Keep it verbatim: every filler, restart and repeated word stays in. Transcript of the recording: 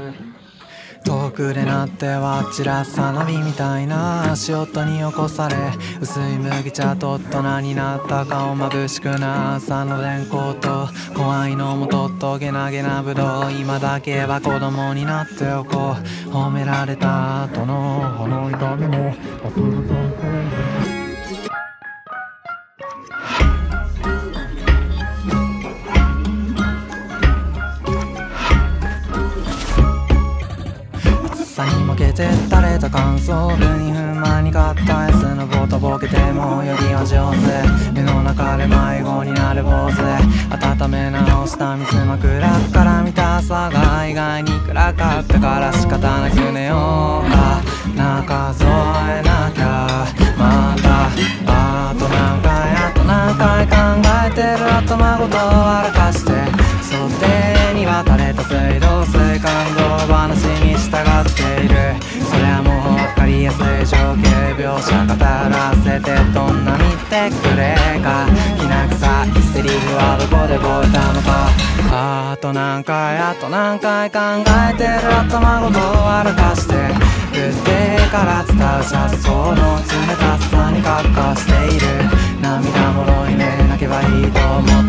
遠くで鳴っては散らす花火みたいな足音に起こされ、薄い麦茶と大人になった顔眩しくな朝の電光と怖いのもとっとげなげなぶどう、今だけは子供になっておこう。褒められた後の炎痛みも忘れそう朝に負けて垂れた感想部に不満に買ったやつのボとボケてもよりは上手、目の中で迷子になる坊主で温め直した水枕から見た朝が意外に暗かったから仕方なく寝ようかな、数えなきゃまたあと何回あと何回考えてる頭ごと笑かして想定に渡れた水道水感動話に従っている、それはもう分かりやすい情景描写語らせてどんな見てくれか、きな臭いセリフはどこで覚えたのか、あと何回あと何回考えてる頭ごと笑かして振ってから伝う車窓の冷たさに格好している、涙もろいね泣けばいいと思って